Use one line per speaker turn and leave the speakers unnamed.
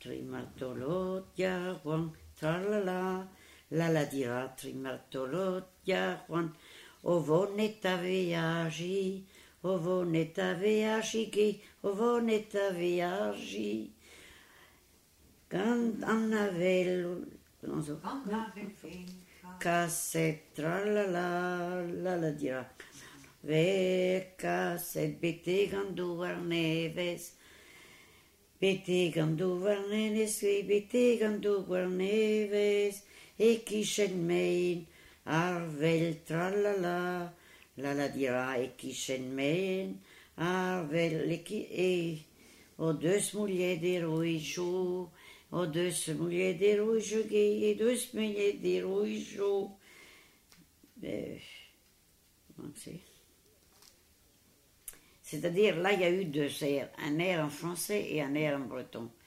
trimartolot Juan, tralala, la dira, trimartolot Juan, ovonet aveagi, ovonet aveagi, ovonet aveagi. Quand on avait cassette, la dira, cassette, bete ganduar neves, bete ganduar neves, e kishen mein, arvel, tralala, la dira, e kishen mein, arvel, e o deux mulher de roijo, o deux mulher de roijo, e deux mulher de roijo. C'est-à-dire, là, il y a eu deux airs, un air en français et un air en breton.